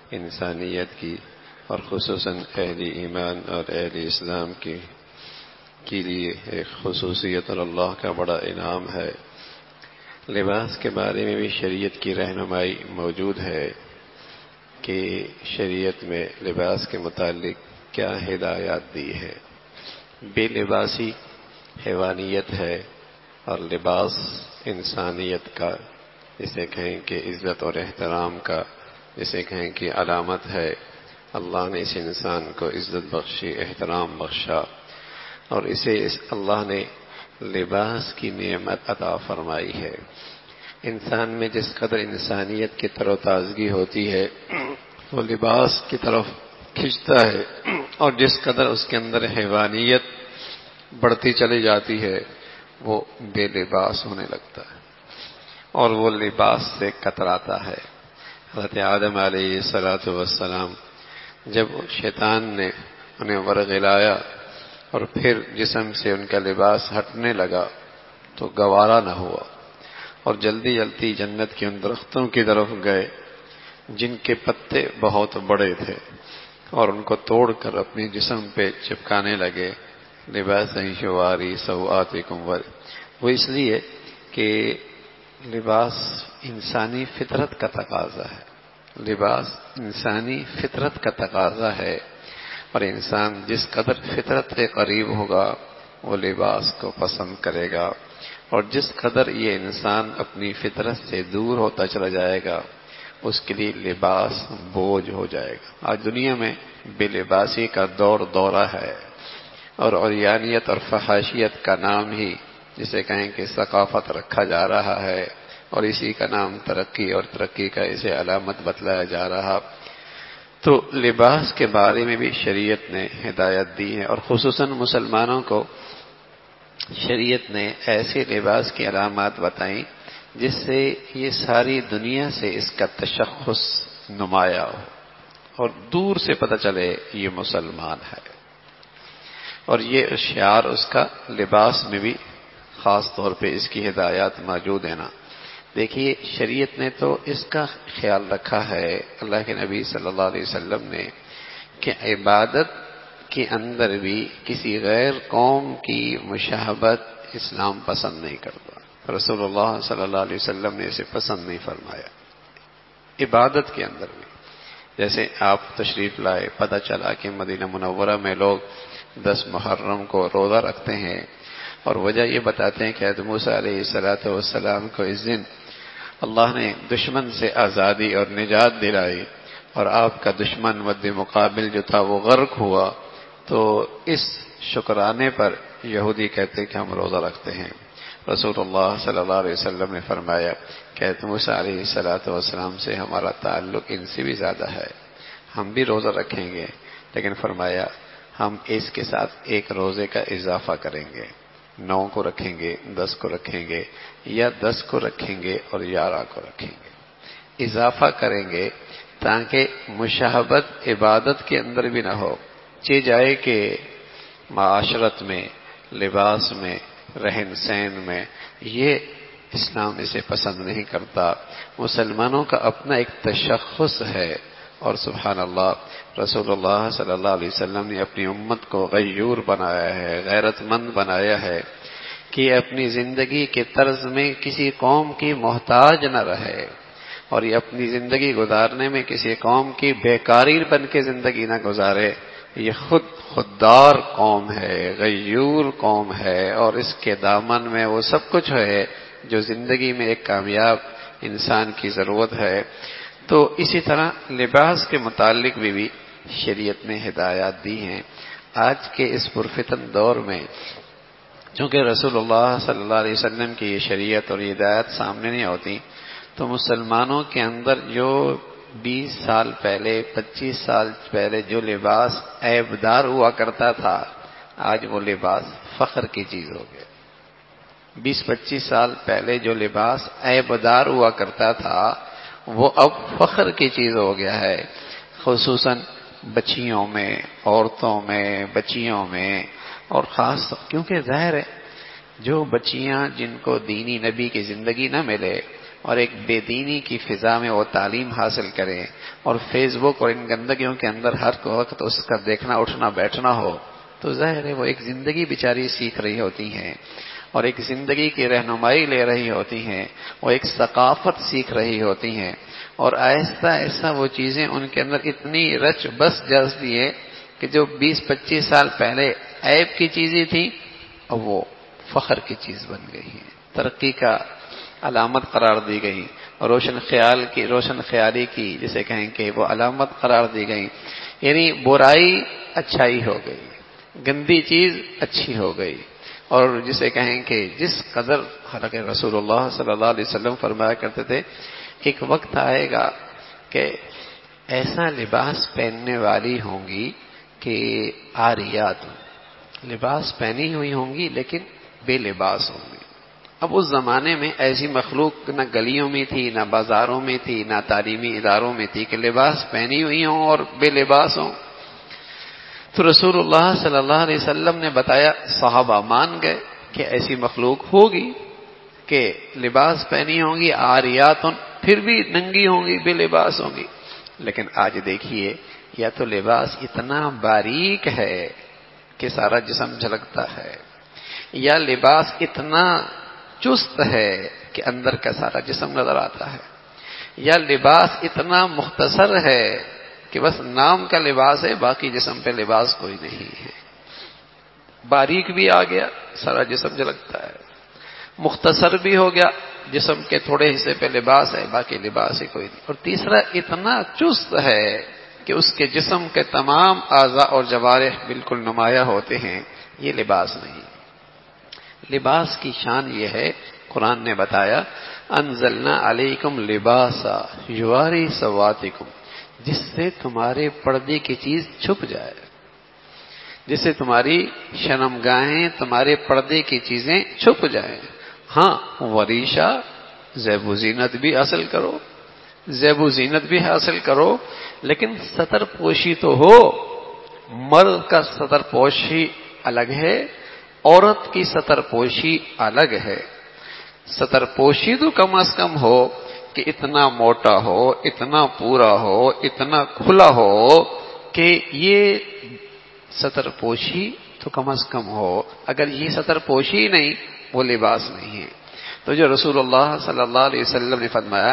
انسانیت کی اور خصوصاً اہل ایمان اور اہل اسلام کے لیے ایک خصوصیت اور اللہ کا بڑا انعام ہے۔ لباس کے بارے میں بھی شریعت کی رہنمائی موجود ہے کہ شریعت میں لباس کے متعلق کیا ہدایات دی ہے۔ بے لباسی حیوانیت ہے اور لباس انسانیت کا، جسے کہیں کہ عزت اور احترام کا، جسے کہیں کہ علامت ہے۔ اللہ نے اس انسان کو عزت بخشی، احترام بخشا، اور اسے اللہ نے لباس کی نعمت عطا فرمائی ہے۔ انسان میں جس قدر انسانیت کی تر و تازگی ہوتی ہے وہ لباس کی طرف کھنچتا ہے، اور جس قدر اس کے اندر حیوانیت بڑھتی چلی جاتی ہے وہ بے لباس ہونے لگتا ہے اور وہ لباس سے کتراتا ہے۔ حضرت آدم علیہ السلام جب شیطان نے انہیں ورغلایا اور پھر جسم سے ان کا لباس ہٹنے لگا تو گوارا نہ ہوا، اور جلدی جلدی جنت کے ان درختوں کی طرف گئے جن کے پتے بہت بڑے تھے، اور ان کو توڑ کر اپنے جسم پہ چپکانے لگے۔ لباس یواری سوآتکم، وہ اس لیے کہ لباس انسانی فطرت کا تقاضا ہے، لباس انسانی فطرت کا تقاضا ہے، اور انسان جس قدر فطرت کے قریب ہوگا وہ لباس کو پسند کرے گا، اور جس قدر یہ انسان اپنی فطرت سے دور ہوتا چلا جائے گا اس کے لیے لباس بوجھ ہو جائے گا۔ آج دنیا میں بے لباسی کا دورہ ہے، اور عریانیت اور فحاشیت کا نام ہی جسے کہیں کہ ثقافت رکھا جا رہا ہے، اور اسی کا نام ترقی، اور ترقی کا اسے علامت بتلایا جا رہا۔ تو لباس کے بارے میں بھی شریعت نے ہدایت دی ہے، اور خصوصاً مسلمانوں کو شریعت نے ایسے لباس کی علامات بتائیں جس سے یہ ساری دنیا سے اس کا تشخص نمایاں ہو اور دور سے پتہ چلے یہ مسلمان ہے، اور یہ شعار اس کا لباس میں بھی خاص طور پہ اس کی ہدایات موجود ہیں نا۔ دیکھیے شریعت نے تو اس کا خیال رکھا ہے، اللہ کے نبی صلی اللہ علیہ وسلم نے، کہ عبادت کے اندر بھی کسی غیر قوم کی مشابہت اسلام پسند نہیں کرتا۔ رسول اللہ صلی اللہ علیہ وسلم نے اسے پسند نہیں فرمایا۔ عبادت کے اندر بھی جیسے آپ تشریف لائے، پتہ چلا کہ مدینہ منورہ میں لوگ 10 محرم کو روزہ رکھتے ہیں، اور وجہ یہ بتاتے ہیں کہ حضرت موسیٰ علیہ السلام کو اس دن اللہ نے دشمن سے آزادی اور نجات دلائی، اور آپ کا دشمن مد مقابل جو تھا وہ غرق ہوا، تو اس شکرانے پر یہودی کہتے ہیں کہ ہم روزہ رکھتے ہیں۔ رسول اللہ صلی اللہ علیہ وسلم نے فرمایا کہ حضرت موسیٰ علیہ السلام سے ہمارا تعلق ان سے بھی زیادہ ہے، ہم بھی روزہ رکھیں گے، لیکن فرمایا ہم اس کے ساتھ ایک روزے کا اضافہ کریں گے، 9 کو رکھیں گے، 10 کو رکھیں گے، یا 10 کو رکھیں گے اور 11 کو رکھیں گے، اضافہ کریں گے تاکہ مشابہت عبادت کے اندر بھی نہ ہو۔ چہ جائے کہ معاشرت میں، لباس میں، رہن سہن میں، یہ اسلام اسے پسند نہیں کرتا۔ مسلمانوں کا اپنا ایک تشخص ہے، اور سبحان اللہ رسول اللہ صلی اللہ علیہ وسلم نے اپنی امت کو غیور بنایا ہے، غیرت مند بنایا ہے کہ اپنی زندگی کے طرز میں کسی قوم کی محتاج نہ رہے، اور یہ اپنی زندگی گزارنے میں کسی قوم کی بیکاری بن کے زندگی نہ گزارے۔ یہ خوددار قوم ہے، غیور قوم ہے، اور اس کے دامن میں وہ سب کچھ ہے جو زندگی میں ایک کامیاب انسان کی ضرورت ہے۔ تو اسی طرح لباس کے متعلق بھی شریعت نے ہدایات دی ہیں۔ آج کے اس پرفتن دور میں چونکہ رسول اللہ صلی اللہ علیہ وسلم کی یہ شریعت اور یہ ہدایات سامنے نہیں ہوتی، تو مسلمانوں کے اندر جو 20 سال پہلے، 25 سال پہلے جو لباس عیبدار ہوا کرتا تھا، آج وہ لباس فخر کی چیز ہو گیا۔ 20-25 سال پہلے جو لباس عیبدار ہوا کرتا تھا وہ اب فخر کی چیز ہو گیا ہے، خصوصاً بچیوں میں، عورتوں میں، بچیوں میں، اور خاص کیونکہ ظاہر ہے جو بچیاں جن کو دینی نبی کی زندگی نہ ملے اور ایک بے دینی کی فضا میں وہ تعلیم حاصل کریں اور فیس بک اور ان گندگیوں کے اندر ہر وقت اس کا دیکھنا اٹھنا بیٹھنا ہو، تو ظاہر ہے وہ ایک زندگی بیچاری سیکھ رہی ہوتی ہیں اور ایک زندگی کی رہنمائی لے رہی ہوتی ہیں، وہ ایک ثقافت سیکھ رہی ہوتی ہیں، اور آہستہ آہستہ وہ چیزیں ان کے اندر اتنی رچ بس جاتی ہے کہ جو 20-25 سال پہلے عیب کی چیزیں تھیں اب وہ فخر کی چیز بن گئی ہے، ترقی کا علامت قرار دی گئی، روشن خیالی کی جسے کہیں کہ وہ علامت قرار دی گئی، یعنی برائی اچھائی ہو گئی، گندی چیز اچھی ہو گئی، اور جسے کہیں کہ جس قدر حالانکہ رسول اللہ صلی اللہ علیہ وسلم فرمایا کرتے تھے ایک وقت آئے گا کہ ایسا لباس پہننے والی ہوں گی کہ عاریات لباس پہنی ہوئی ہوں گی لیکن بے لباس ہوں گی۔ اب اس زمانے میں ایسی مخلوق نہ گلیوں میں تھی، نہ بازاروں میں تھی، نہ تعلیمی اداروں میں تھی کہ لباس پہنی ہوئی ہوں اور بے لباس ہوں۔ تو رسول اللہ صلی اللہ علیہ وسلم نے بتایا، صحابہ مان گئے کہ ایسی مخلوق ہوگی کہ لباس پہنی ہوں گی عاریات، پھر بھی ننگی ہوں گی، بے لباس ہوں گی۔ لیکن آج دیکھیے، یا تو لباس اتنا باریک ہے کہ سارا جسم جھلکتا ہے، یا لباس اتنا چست ہے کہ اندر کا سارا جسم نظر آتا ہے، یا لباس اتنا مختصر ہے کہ بس نام کا لباس ہے، باقی جسم پہ لباس کوئی نہیں ہے۔ باریک بھی آ گیا، سارا جسم جھلکتا ہے، مختصر بھی ہو گیا، جسم کے تھوڑے حصے پہ لباس ہے، باقی لباس ہی کوئی نہیں، اور تیسرا اتنا چست ہے کہ اس کے جسم کے تمام اعضاء اور جوارح بالکل نمایاں ہوتے ہیں، یہ لباس نہیں۔ لباس کی شان یہ ہے، قرآن نے بتایا انزلنا علیکم لباسا یواری سواتکم، جس سے تمہارے پردے کی چیز چھپ جائے، جس سے تمہاری شرمگاہیں تمہارے پردے کی چیزیں چھپ جائیں۔ ہاں وریشہ زیب و زینت بھی حاصل کرو، زیب و زینت بھی حاصل کرو، لیکن ستر پوشی تو ہو۔ مرد کا ستر پوشی الگ ہے، عورت کی ستر پوشی الگ ہے۔ ستر پوشی تو کم از کم ہو کہ اتنا موٹا ہو، اتنا پورا ہو، اتنا کھلا ہو کہ یہ ستر پوشی تو کم از کم ہو۔ اگر یہ ستر پوشی نہیں، وہ لباس نہیں ہے۔ تو جو رسول اللہ صلی اللہ علیہ وسلم نے فرمایا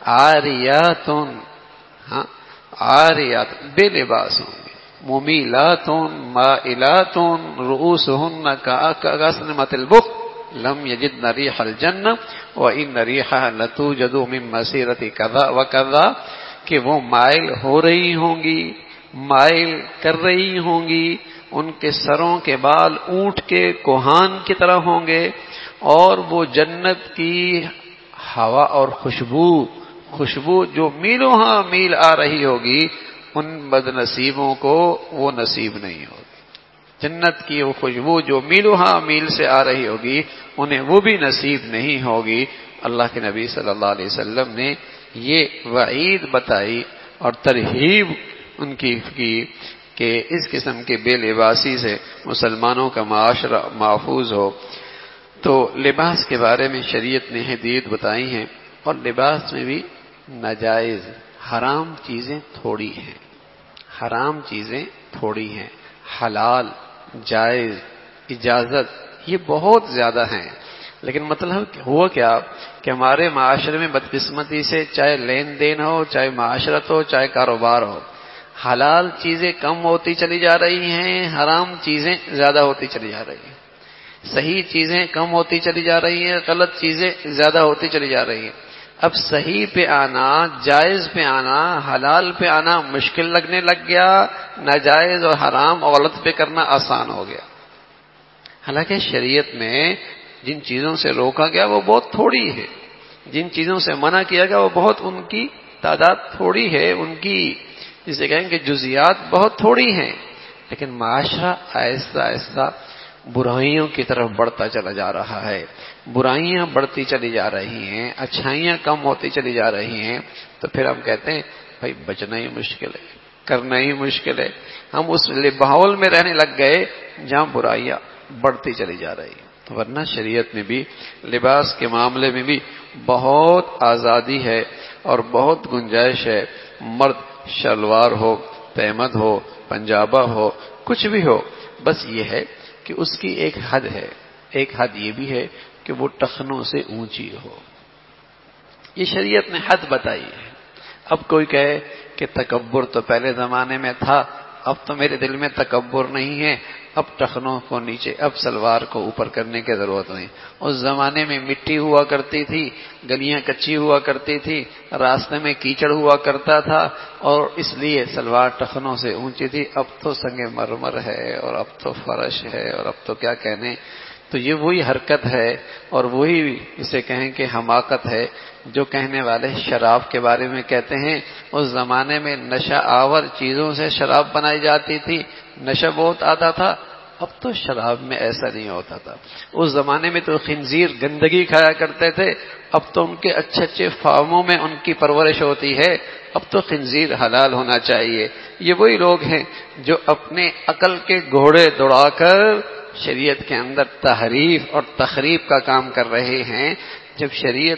عاریاتن، ہاں عاریات بے لباس ہوں گے، ممیلاتن مائلاتن رؤوسہن کأسنمۃ البخت لم یجدن ریح الجنہ وان ریحها لتوجد من مسیرۃ کذا وکذا، کہ وہ مائل ہو رہی ہوں گی، مائل کر رہی ہوں گی، ان کے سروں کے بال اونٹ کے کوہان کی طرح ہوں گے، اور وہ جنت کی ہوا اور خوشبو جو میلوں ہاں میل آ رہی ہوگی، ان بد نصیبوں کو وہ نصیب نہیں ہوگی۔ جنت کی وہ خوشبو جو میلوں ہاں میل سے آ رہی ہوگی، انہیں وہ بھی نصیب نہیں ہوگی۔ اللہ کے نبی صلی اللہ علیہ وسلم نے یہ وعید بتائی اور ترہیب ان کی کہ اس قسم کے بے لباسی سے مسلمانوں کا معاشرہ محفوظ ہو۔ تو لباس کے بارے میں شریعت نے ہدایت بتائی ہیں، اور لباس میں بھی ناجائز حرام چیزیں تھوڑی ہیں، حرام چیزیں تھوڑی ہیں، حلال جائز اجازت یہ بہت زیادہ ہیں۔ لیکن مطلب ہوا کیا کہ ہمارے معاشرے میں بدقسمتی سے چاہے لین دین ہو، چاہے معاشرت ہو، چاہے کاروبار ہو، حلال چیزیں کم ہوتی چلی جا رہی ہیں، حرام چیزیں زیادہ ہوتی چلی جا رہی ہیں، صحیح چیزیں کم ہوتی چلی جا رہی ہیں، غلط چیزیں زیادہ ہوتی چلی جا رہی ہیں۔ اب صحیح پہ آنا، جائز پہ آنا، حلال پہ آنا مشکل لگنے لگ گیا، ناجائز اور حرام اور غلط پہ کرنا آسان ہو گیا۔ حالانکہ شریعت میں جن چیزوں سے روکا گیا وہ بہت تھوڑی ہے، جن چیزوں سے منع کیا گیا وہ بہت، ان کی تعداد تھوڑی ہے، ان کی جسے کہیں کہ جزیات بہت تھوڑی ہیں، لیکن معاشرہ آہستہ آہستہ برائیوں کی طرف بڑھتا چلا جا رہا ہے، برائیاں بڑھتی چلی جا رہی ہیں، اچھائیاں کم ہوتی چلی جا رہی ہیں۔ تو پھر ہم کہتے ہیں بھائی بچنا ہی مشکل ہے، کرنا ہی مشکل ہے، ہم اس ماحول میں رہنے لگ گئے جہاں برائیاں بڑھتی چلی جا رہی ہیں۔ ورنہ شریعت میں بھی لباس کے معاملے میں بھی بہت آزادی ہے اور بہت گنجائش ہے. مرد شلوار ہو، تہمد ہو، پنجابہ ہو، کچھ بھی ہو، بس یہ ہے کہ اس کی ایک حد ہے. ایک حد یہ بھی ہے کہ وہ ٹخنوں سے اونچی ہو. یہ شریعت نے حد بتائی ہے. اب کوئی کہے کہ تکبر تو پہلے زمانے میں تھا، اب تو میرے دل میں تکبر نہیں ہے، اب ٹخنوں کو نیچے، اب سلوار کو اوپر کرنے کی ضرورت نہیں. اس زمانے میں مٹی ہوا کرتی تھی، گلیاں کچی ہوا کرتی تھی، راستے میں کیچڑ ہوا کرتا تھا، اور اس لیے سلوار ٹخنوں سے اونچی تھی. اب تو سنگ مرمر ہے، اور اب تو فرش ہے، اور اب تو کیا کہنے. تو یہ وہی حرکت ہے اور وہی اسے کہیں کہ حماقت ہے جو کہنے والے شراب کے بارے میں کہتے ہیں. اس زمانے میں نشہ آور چیزوں سے شراب بنائی جاتی تھی، نشہ بہت آتا تھا. اب تو شراب میں ایسا نہیں ہوتا تھا. اس زمانے میں تو خنزیر گندگی کھایا کرتے تھے، اب تو ان کے اچھے اچھے فارموں میں ان کی پرورش ہوتی ہے. اب تو خنزیر حلال ہونا چاہیے. یہ وہی لوگ ہیں جو اپنے عقل کے گھوڑے دوڑا کر شریعت کے اندر تحریف اور تخریب کا کام کر رہے ہیں. جب شریعت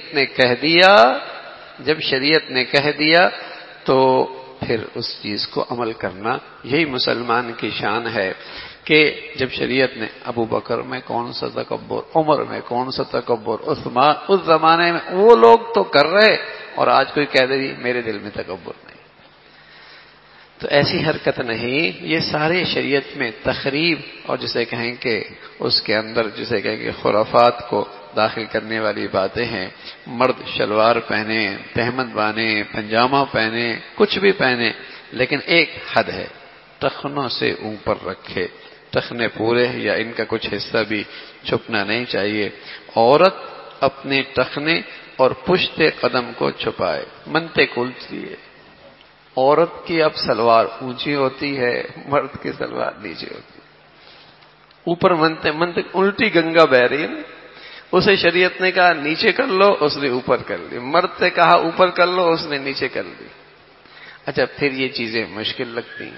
نے کہہ دیا تو پھر اس چیز کو عمل کرنا، یہی مسلمان کی شان ہے. کہ جب شریعت نے ابو بکر میں کون سا تکبر، عمر میں کون سا تکبر، عثمان، اس زمانے میں وہ لوگ تو کر رہے، اور آج کوئی کہہ دے میرے دل میں تکبر نہیں. تو ایسی حرکت نہیں. یہ سارے شریعت میں تخریب اور جسے کہیں کہ اس کے اندر جسے کہیں کہ خرافات کو داخل کرنے والی باتیں ہیں. مرد شلوار پہنے، تہمد باندھے، پنجامہ پہنے، کچھ بھی پہنے، لیکن ایک حد ہے، ٹخنوں سے اوپر رکھے. ٹخنے پورے یا ان کا کچھ حصہ بھی چھپنا نہیں چاہیے. عورت اپنے ٹخنے اور پشت قدم کو چھپائے. منتے کھلتی ہے. عورت کی اب سلوار اونچی ہوتی ہے، مرد کی سلوار نیچے ہوتی ہے. اوپر منتے الٹی گنگا بہ رہی ہے. اسے شریعت نے کہا نیچے کر لو، اس نے اوپر کر لی. مرد سے کہا اوپر کر لو، اس نے نیچے کر لی. اچھا، پھر یہ چیزیں مشکل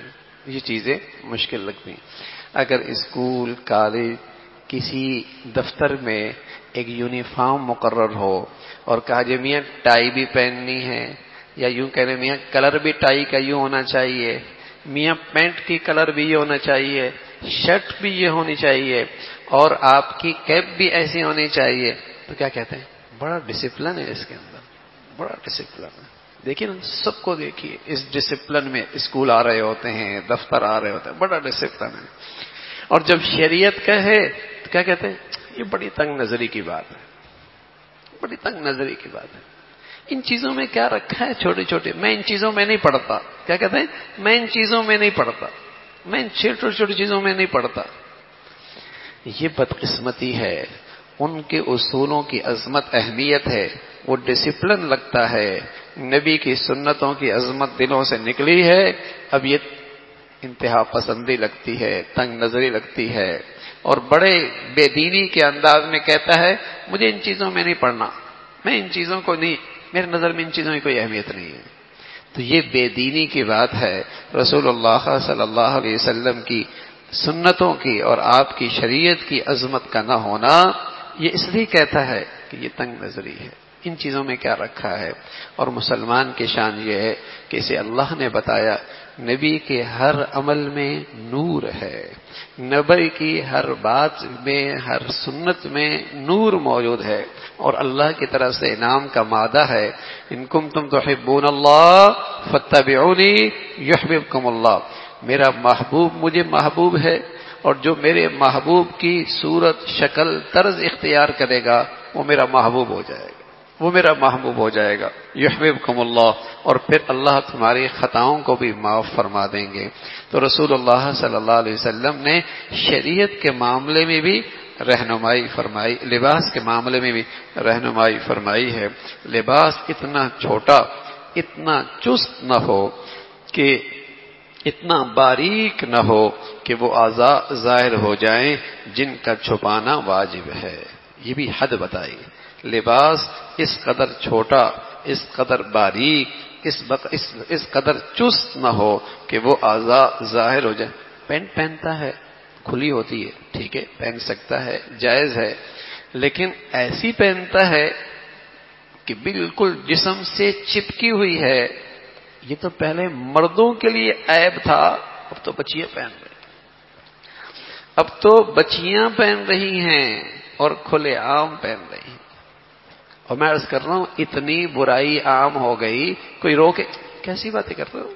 لگتی ہیں. اگر اسکول، کالج، کسی دفتر میں ایک یونیفارم مقرر ہو اور کہا جائے میاں ٹائی بھی پہننی ہے، یا یوں کہہ رہے میاں کلر بھی ٹائی کا یوں ہونا چاہیے، میاں پینٹ کی کلر بھی یہ ہونا چاہیے، شرٹ بھی یہ ہونی چاہیے، اور آپ کی کیپ بھی ایسی ہونی چاہیے، تو کیا کہتے ہیں؟ بڑا ڈسپلن ہے اس کے اندر، بڑا ڈسپلن ہے. دیکھیے نا، سب کو دیکھیے اس ڈسپلن میں. اسکول آ رہے ہوتے ہیں، دفتر آ رہے ہوتے ہیں، بڑا ڈسپلن ہے. اور جب شریعت کہے تو کیا کہتے ہیں؟ یہ بڑی تنگ نظری کی بات ہے، بڑی تنگ نظری کی بات ہے. ان چیزوں میں کیا رکھا ہے چھوٹے چھوٹے؟ میں ان چیزوں میں نہیں پڑھتا. کیا کہتے ہیں؟ میں ان چیزوں میں نہیں پڑھتا، میں ان چھوٹی چھوٹی چیزوں میں نہیں پڑھتا. یہ بدقسمتی ہے. ان کے اصولوں کی عظمت، اہمیت ہے، وہ ڈسپلن لگتا ہے. نبی کی سنتوں کی عظمت دلوں سے نکلی ہے. اب یہ انتہا پسندی لگتی ہے، تنگ نظری لگتی ہے، اور بڑے بے دینی کے انداز میں کہتا ہے مجھے ان چیزوں میں نہیں پڑھنا، میں ان چیزوں کو نہیں، میرے نظر میں ان چیزوں کی کوئی اہمیت نہیں ہے. تو یہ بے دینی کی بات ہے. رسول اللہ صلی اللہ علیہ وسلم کی سنتوں کی اور آپ کی شریعت کی عظمت کا نہ ہونا، یہ اس لیے کہتا ہے کہ یہ تنگ نظری ہے. ان چیزوں میں کیا رکھا ہے؟ اور مسلمان کی شان یہ ہے کہ اسے اللہ نے بتایا نبی کے ہر عمل میں نور ہے، نبی کی ہر بات میں، ہر سنت میں نور موجود ہے، اور اللہ کی طرف سے انعام کا مادہ ہے. ان کنتم تحبون اللہ فاتبعونی یحببکم اللہ. میرا محبوب مجھے محبوب ہے، اور جو میرے محبوب کی صورت، شکل، طرز اختیار کرے گا وہ میرا محبوب ہو جائے گا، وہ میرا محبوب ہو جائے گا. یحببکم اللہ، اور پھر اللہ تمہاری خطاؤں کو بھی معاف فرما دیں گے. تو رسول اللہ صلی اللہ علیہ وسلم نے شریعت کے معاملے میں بھی رہنمائی فرمائی، لباس کے معاملے میں بھی رہنمائی فرمائی ہے. لباس اتنا چھوٹا، اتنا چست نہ ہو، کہ اتنا باریک نہ ہو کہ وہ اعضاء ظاہر ہو جائیں جن کا چھپانا واجب ہے. یہ بھی حد بتائی. لباس اس قدر چھوٹا، اس قدر باریک، اس قدر چست نہ ہو کہ وہ اعضاء ظاہر ہو جائیں. پینٹ پہنتا ہے، کھلی ہوتی ہے، ٹھیک ہے، پہن سکتا ہے، جائز ہے، لیکن ایسی پہنتا ہے کہ بالکل جسم سے چپکی ہوئی ہے. یہ تو پہلے مردوں کے لیے عیب تھا، اب تو بچیاں پہن رہی ہیں. اب تو بچیاں پہن رہی ہیں اور کھلے عام پہن رہی ہیں. اور میں عرض کر رہا ہوں اتنی برائی عام ہو گئی، کوئی روکے؟ کیسی باتیں کر رہے ہو؟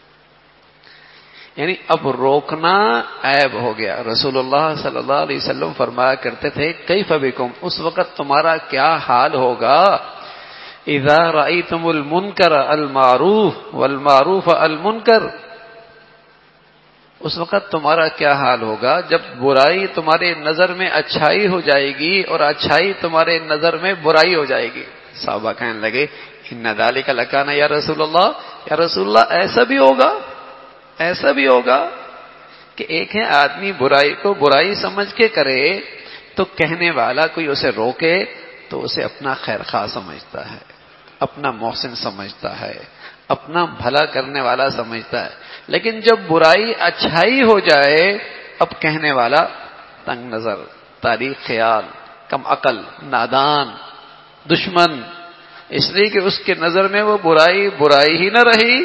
یعنی اب روکنا عیب ہو گیا. رسول اللہ صلی اللہ علیہ وسلم فرمایا کرتے تھے کیف بکم، اس وقت تمہارا کیا حال ہوگا، اذا رأیتم المنکر المعروف والمعروف المنکر، اس وقت تمہارا کیا حال ہوگا جب برائی تمہارے نظر میں اچھائی ہو جائے گی اور اچھائی تمہارے نظر میں برائی ہو جائے گی. صحابہ کہنے لگے ان ذالک لکان یا رسول اللہ، یا رسول اللہ ایسا بھی ہوگا، ایسا بھی ہوگا کہ ایک ہے آدمی برائی کو برائی سمجھ کے کرے تو کہنے والا کوئی اسے روکے تو اسے اپنا خیر خواہ سمجھتا ہے، اپنا محسن سمجھتا ہے، اپنا بھلا کرنے والا سمجھتا ہے. لیکن جب برائی اچھائی ہو جائے اب کہنے والا تنگ نظر، تاریخ خیال، کم عقل، نادان، دشمن، اس لیے کہ اس کے نظر میں وہ برائی برائی ہی نہ رہی.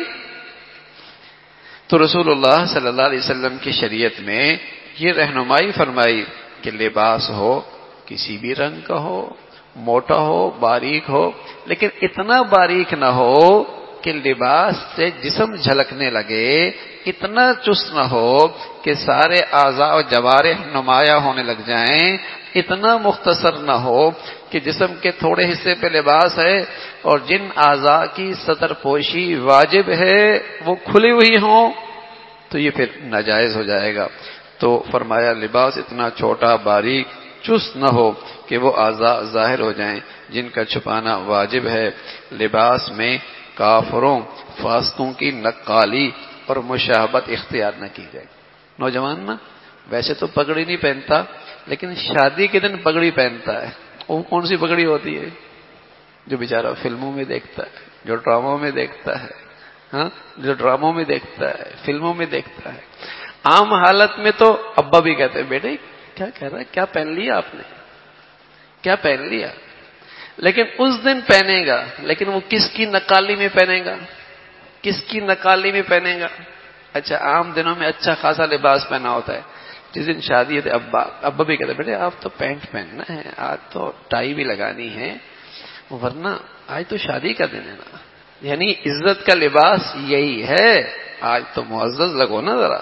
تو رسول اللہ صلی اللہ علیہ وسلم کی شریعت میں یہ رہنمائی فرمائی کہ لباس ہو کسی بھی رنگ کا ہو، موٹا ہو باریک ہو، لیکن اتنا باریک نہ ہو کہ لباس سے جسم جھلکنے لگے، اتنا چست نہ ہو کہ سارے اعضاء و جوارح نمایاں ہونے لگ جائیں، اتنا مختصر نہ ہو کہ جسم کے تھوڑے حصے پہ لباس ہے اور جن اعضاء کی ستر پوشی واجب ہے وہ کھلی ہوئی ہوں تو یہ پھر ناجائز ہو جائے گا. تو فرمایا لباس اتنا چھوٹا باریک چست نہ ہو کہ وہ اعضاء ظاہر ہو جائیں جن کا چھپانا واجب ہے. لباس میں کافروں فاسقوں کی نقالی اور مشابہت اختیار نہ کی جائے. نوجوان نا ویسے تو پگڑی نہیں پہنتا لیکن شادی کے دن پگڑی پہنتا ہے. وہ کون سی پگڑی ہوتی ہے؟ جو بیچارہ فلموں میں دیکھتا ہے، جو ڈراموں میں دیکھتا ہے، ہاں جو ڈراموں میں دیکھتا ہے، فلموں میں دیکھتا ہے. عام حالت میں تو ابا بھی کہتے ہیں بیٹے کیا کہہ رہا ہے، کیا پہن لیا آپ نے، کیا پہن لیا، لیکن اس دن پہنے گا. لیکن وہ کس کی نقالی میں پہنے گا، کس کی نقالی میں پہنے گا؟ اچھا عام دنوں میں اچھا خاصا لباس پہنا ہوتا ہے، جس دن شادی ہے ابا بھی کہتے بیٹے آپ تو پینٹ پہننا ہے، آج تو ٹائی بھی لگانی ہے، ورنہ آج تو شادی کا دن ہے نا. یعنی عزت کا لباس یہی ہے، آج تو معزز لگو نا ذرا.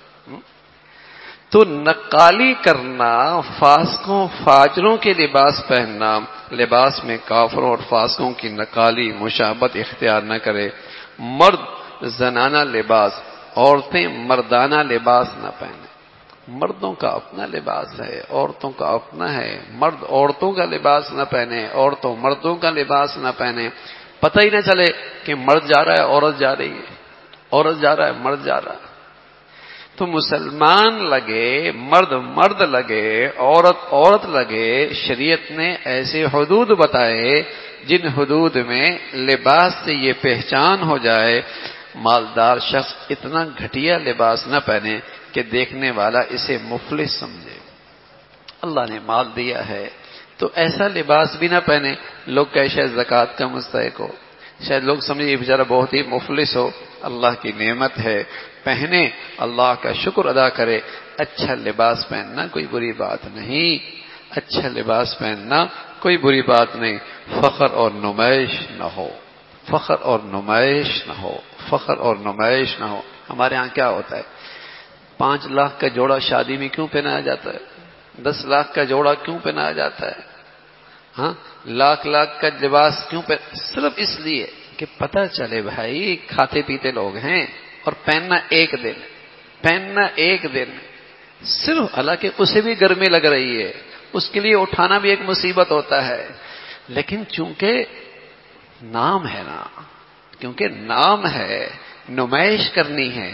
تو نقالی کرنا، فاسقوں فاجروں کے لباس پہننا، لباس میں کافروں اور فاسقوں کی نقالی مشابہت اختیار نہ کرے. مرد زنانہ لباس، عورتیں مردانہ لباس نہ پہنیں. مردوں کا اپنا لباس ہے، عورتوں کا اپنا ہے. مرد عورتوں کا لباس نہ پہنے، عورتوں مردوں کا لباس نہ پہنے. پتہ ہی نہ چلے کہ مرد جا رہا ہے عورت جا رہی ہے، عورت جا رہا ہے مرد جا رہا ہے. تو مسلمان لگے، مرد مرد لگے، عورت عورت لگے. شریعت نے ایسے حدود بتائے جن حدود میں لباس سے یہ پہچان ہو جائے مالدار شخص اتنا گھٹیا لباس نہ پہنے کہ دیکھنے والا اسے مفلس سمجھے. اللہ نے مال دیا ہے تو ایسا لباس بھی نہ پہنے لوگ کہ شاید زکوٰۃ کا مستحق ہو، شاید لوگ سمجھے یہ بیچارہ بہت ہی مفلس ہو. اللہ کی نعمت ہے، پہنے، اللہ کا شکر ادا کرے. اچھا لباس پہننا کوئی بری بات نہیں، اچھا لباس پہننا کوئی بری بات نہیں. فخر اور نمائش نہ ہو، فخر اور نمائش نہ ہو، فخر اور نمائش نہ ہو. ہمارے ہاں کیا ہوتا ہے، 5 لاکھ کا جوڑا شادی میں کیوں پہنایا جاتا ہے، 10 لاکھ کا جوڑا کیوں پہنایا جاتا ہے، ہاں لاکھ کا لباس کیوں صرف اس لیے کہ پتہ چلے بھائی کھاتے پیتے لوگ ہیں اور پہننا ایک دن، پہننا ایک دن صرف. حالانکہ اسے بھی گرمی لگ رہی ہے، اس کے لیے اٹھانا بھی ایک مصیبت ہوتا ہے. لیکن چونکہ نام ہے نا، کیونکہ نام ہے، نمائش کرنی ہے،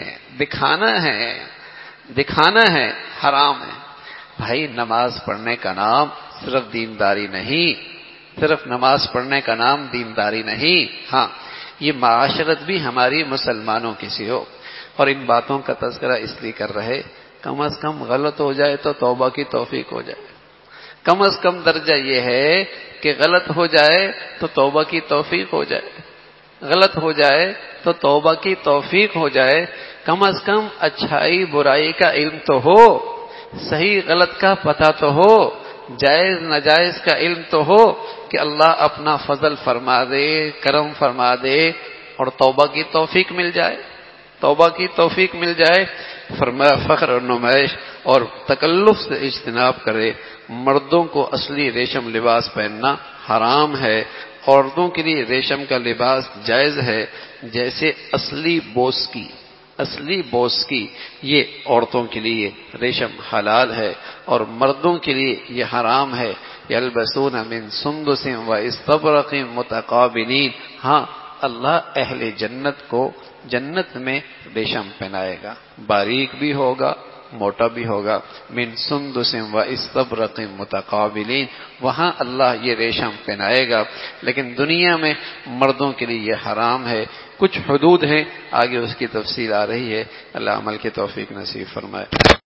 دکھانا ہے، حرام ہے. بھائی نماز پڑھنے کا نام صرف دینداری نہیں، صرف نماز پڑھنے کا نام دینداری نہیں. ہاں یہ معاشرت بھی ہماری مسلمانوں کی سی ہو. اور ان باتوں کا تذکرہ اس لیے کر رہے کم از کم غلط ہو جائے تو توبہ کی توفیق ہو جائے. کم از کم درجہ یہ ہے کہ غلط ہو جائے تو توبہ کی توفیق ہو جائے، غلط ہو جائے تو توبہ کی توفیق ہو جائے، کم از کم اچھائی برائی کا علم تو ہو، صحیح غلط کا پتہ تو ہو، جائز ناجائز کا علم تو ہو کہ اللہ اپنا فضل فرما دے، کرم فرما دے اور توبہ کی توفیق مل جائے، توبہ کی توفیق مل جائے۔ فرمایا فخر اور نمائش اور تکلف سے اجتناب کرے۔ مردوں کو اصلی ریشم لباس پہننا حرام ہے، عورتوں کے لیے ریشم کا لباس جائز ہے، جیسے اصلی بوس کی یہ عورتوں کے لیے ریشم حلال ہے اور مردوں کے لیے یہ حرام ہے۔ یلبسون من سندس و استبرق متقابلین، ہاں اللہ اہل جنت کو جنت میں ریشم پہنائے گا، باریک بھی ہوگا موٹا بھی ہوگا، من سندس و استبرق متقابلین، وہاں اللہ یہ ریشم پہنائے گا۔ لیکن دنیا میں مردوں کے لیے یہ حرام ہے، کچھ حدود ہیں، آگے اس کی تفصیل آ رہی ہے، اللہ عمل کی توفیق نصیب فرمائے۔